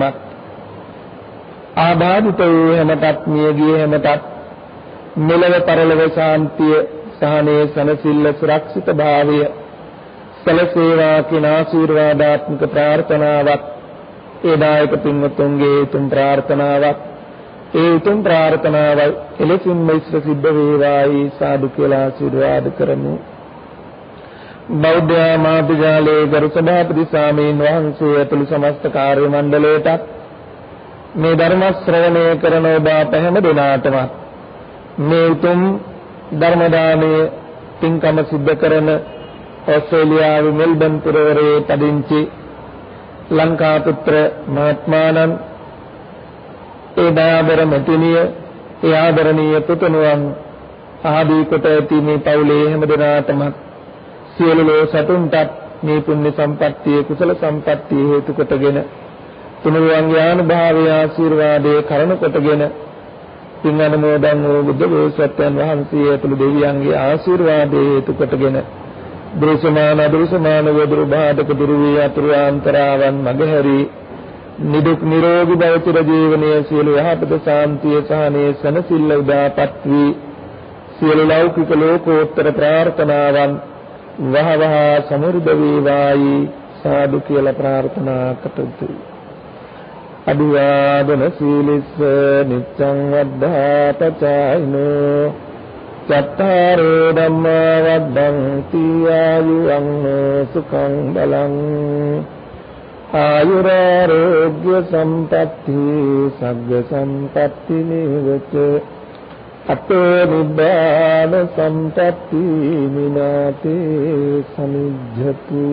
ආබාධිත වූ හැමතත් මියගිය හැමතත් මෙලව පරලොව ශාන්තිය සහනේ සනසිල්ල සුරක්ෂිත භාවය සැලසේවා කියන ආශිර්වාදාත්මක ප්‍රාර්ථනාවක් ඒ දායක පින්වතුන්ගේ උතුම් ප්‍රාර්ථනාවක් ඒ උතුම් ප්‍රාර්ථනාව එලෙසින්ම ඉෂ්ට සිද්ධ වේවායි සාදු කියලා ආශිර්වාද කරමු. බෞද්ධ මාධ්‍යාලයේ ගරු සභාපති ස්වාමීන් වහන්සේ ඇතුළු සමස්ත කාර්ය මණ්ඩලයට මේ ධර්ම ශ්‍රවණය කරන ඔබ අප හැම දෙනාටම මේ උතුම් ධර්ම දානයේ පින්කම සිද්ධ කරන ඕස්ට්‍රේලියාවේ මෙල්බන් පුරවරයේ පදිංචි ලංකා පුත්‍ර මහත්මාණන් ඒ දයාබර මෙතුණිය ඒ ආදරණීය පුතුණුවන් ආදී කොට ඇති මේ පවුලේ හැම දෙනාටම සියලු ලෝ සතුන්ටත් මේ පුණ්‍ය සම්පත්තිය කුසල සම්පත්තිය හේතු කොටගෙන තුනුරුවන්ගේ ආනුභාවය ආශිර්වාදයේ කරන කොටගෙන පින් අනුමෝදන් වූ බුද්ධ බෝසත්යන් වහන්සේ ඇතුළු දෙවියන්ගේ ආශිර්වාදයේ හේතු කොටගෙන දෘසමාන දෘසමාන වදුරු බාධක දුරු වී අතුරු ආන්තරාවන් මගහැරී නිදුක් නිරෝගී භව චිර ජීවනයේ සියලු යහපත ශාන්තිය සහනයේ සනසිල්ල උදාපත් වී සියලු ලෞකික ලෝකෝත්තර ප්‍රාර්ථනාවන් වහවහ සමෘද්ධ වේවායි සාදු කියලා ප්‍රාර්ථනා කටයුතු. අභිවාදන සීලිස්ස නිච්ඡං වද්ධාපචායිනෝ චත්තාරෝ ධම්මා වද්දන්ති ආයුං සුඛං බලං ආයුරාෝග්‍ය සම්පatti සග්ග සම්පatti නේවච අතෝ නිබ්බාන සම්පatti විනාතේ සමිජ්ජතු.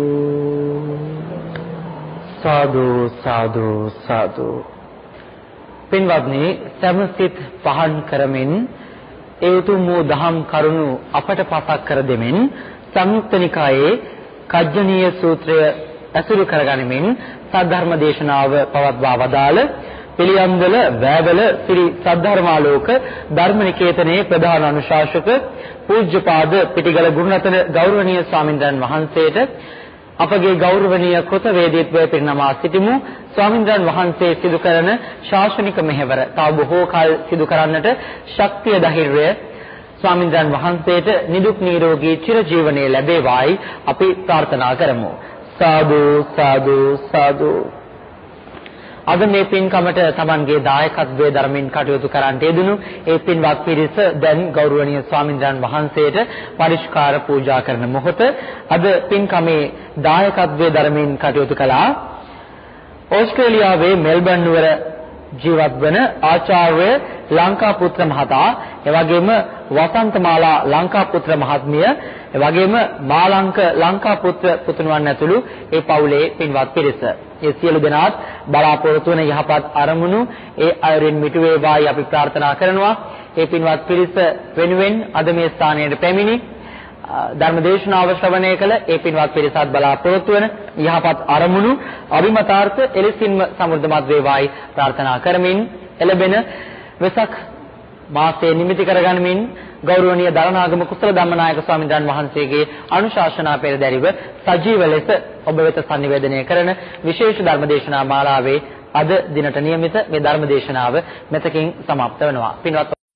සාදු සාදු සාදු. පින්වත්නි, සමසිත පහන් කරමින් ඒ උතුම් වූ දහම් කරුණු අපට පසක් කර දෙමින් සංයුක්ත නිකායේ කජ්ජනීය සූත්‍රය ඇසුරු කරගනිමින් සද්ධර්ම දේශනාව පවත්වා වදාළ පිළියම්වල වැවල ශ්‍රී සද්ධර්මාලෝක ධර්මනිකේතනයේ ප්‍රධාන අනුශාසක පූජ්‍යපාද පිටිගල ගුරුරත්න ගෞරවනීය ස්වාමින්වයන් වහන්සේට අපගේ ගෞරවනීය කෘතවේදීත්වයේ පිරිනමා සිටිමු. ස්වාමින්වයන් වහන්සේ සිදු කරන ශාසනික මෙහෙවර තව බොහෝ කල සිදු කරන්නට ශක්තිය ධෛර්යය ස්වාමින්වයන් වහන්සේට නිදුක් නිරෝගී චිරජීවනයේ ලැබේවායි අපි ප්‍රාර්ථනා කරමු. සාදු සාදු සාදු. අද මේ පින්කමට තමන්ගේ දායකත්වයේ ධර්මින් කටයුතු කරන්නට යෙදුණු ඒ පින්වත් පිරිස දැන් ගෞරවනීය ස්වාමින්වයන් වහන්සේට පරිස්කාර පූජා කරන මොහොත අද පින්කමේ දායකත්වයේ ධර්මින් කටයුතු කළා ඕස්ට්‍රේලියාවේ මෙල්බන් නුවර ජීවත් වන ආචාර්ය ලංකාපුත්‍ර මහතා, එවැගේම වසන්තමාලා ලංකාපුත්‍ර මහත්මිය, එවැගේම මාලංක ලංකාපුත්‍ර පුතුණුවන් ඇතුළු ඒ පවුලේ පින්වත් පිරිස. ඒ සියලු දෙනාත් බලාපොරොත්තු වන යහපත් අරමුණු ඒ අයරින් මිට වේවායි අපි ප්‍රාර්ථනා කරනවා. ඒ පින්වත් පිරිස වෙනුවෙන් අද මේ ස්ථානයට පැමිණි ධර්ම දේශනාව ශ්‍රවණය කළ ඒ පින්වත් පිරිසත් බලාපොරොත්තු වන යහපත් අරමුණු අභිමතාර්ථ එලෙසින්ම සමෘද්ධමත් වේවායි ප්‍රාර්ථනා කරමින් එළබෙන වෙසක් මාසයේ නිමිති කරගනිමින් ගෞරවනීය දරණාගම කුසල ධම්මනායක ස්වාමීන් වහන්සේගේ අනුශාසනා පෙරදැරිව සජීව ලෙස ඔබ වෙත sannivedanaya කරන විශේෂ ධර්ම දේශනා මාලාවේ අද දිනට නියමිත මේ ධර්ම දේශනාව මෙතකින් સમાપ્ત වෙනවා. පින්වත්